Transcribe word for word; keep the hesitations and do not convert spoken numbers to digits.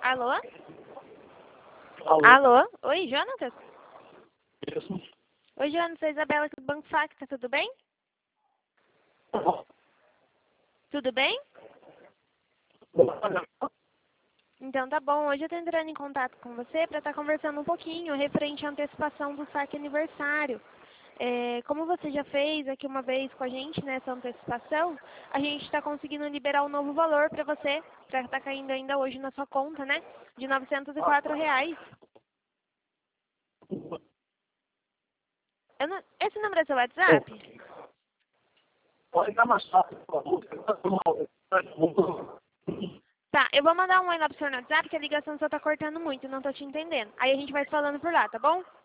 Alô? Alô? Alô? Oi, Jonatas? Isso. Oi, Jonatas, sou a Isabela aqui do Banco Facta, tudo bem? Tudo bem? Então tá bom, hoje eu tô entrando em contato com você para estar conversando um pouquinho referente à antecipação do saque aniversário. É, como você já fez aqui uma vez com a gente nessa antecipação, a gente está conseguindo liberar um novo valor para você, para estar caindo ainda hoje na sua conta, né? De novecentos e quatro reais. Eu não, esse número é seu WhatsApp? Pode dar mais fácil, por favor. Tá, eu vou mandar um oi lá pro seu WhatsApp, que a ligação só tá cortando muito, não tô te entendendo. Aí a gente vai falando por lá, tá bom?